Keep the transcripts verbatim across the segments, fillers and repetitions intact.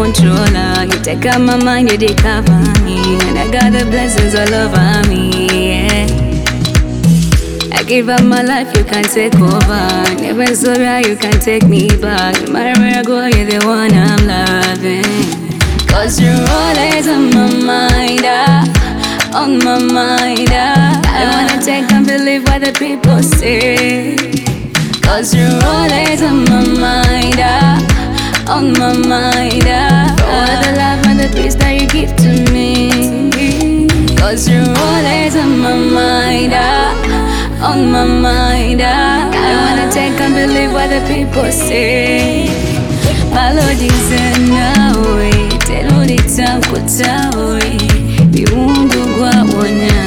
controller. You take out my mind, you dey cover me, and I got the blessings all over me. Yeah. I give up my life, you can take over. Never sorry, you can take me back. No matter where I go, you're the one I'm loving. Cause you're always on my mind, ah, on my mind, ah. I don't wanna take and believe what the people say. Cause you're always on my mind, ah, on my mind, ah. For all the love and the peace that you give to me. Cause you're always on my mind, ah, on my mind, ah. I don't wanna take and believe what the people say. Apologies and now wait, tell the time kutawe, biundu gwa wana.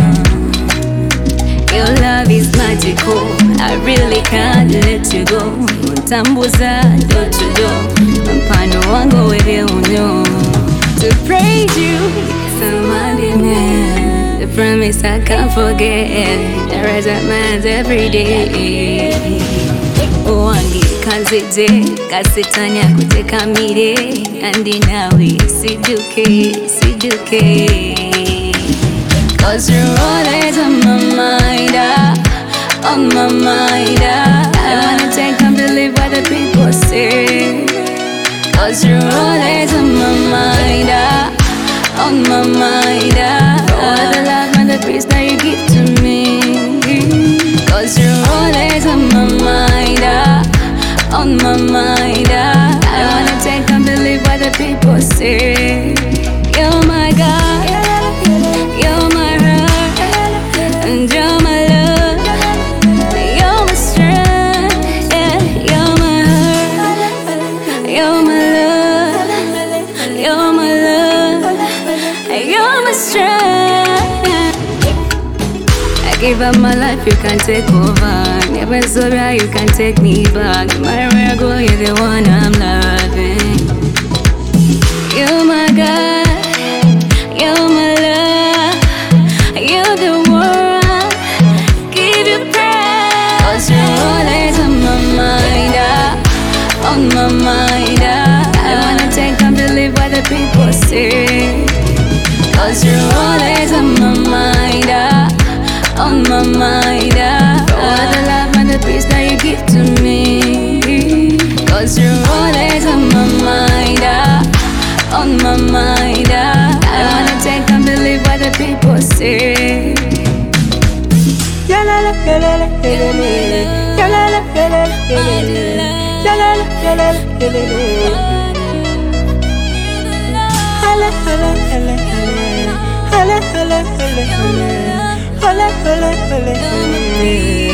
Your love is magical, I really can't let you go. Mtambuza do to do, mpano wangu wewe unyo. To praise you, somebody man. The promise I can't forget, the rise of man's every day. Owangi kanzije, kasitanya kuteka mire, andi nawe siduke, siduke. Cause you're always on my mind, ah, on my mind, ah. I don't wanna take and believe what the people say. Cause you're always on my mind, ah, on my mind, ah. All the love and the peace that you give to me. Cause you're always on my mind, ah, on my mind, ah. I don't wanna take and believe what the people say. You're my God, you're my heart, and you're my love. You're my strength, yeah. You're my heart, you're my love, you're my love, you're my strength. I give up my life, you can take over. Never sorry, you can take me back. No matter where I go, you're the one I'm loving. You're my God, you're my love, you're the one, give you praise. Cause you're always on my mind, ah, on my mind, ah. I don't wanna take and believe what the people say. Cause you're always on my mind, ah, on my mind, ah. For all the love and the peace that you give to me. Cause you're always on my mind, ah, on my mind, ah. I don't wanna take and believe what the people say. Ya la la la la la la, ya la la la la la, ya la la la la la. Hala hala hala hala, hala hala hala hala, hala hala hala hala.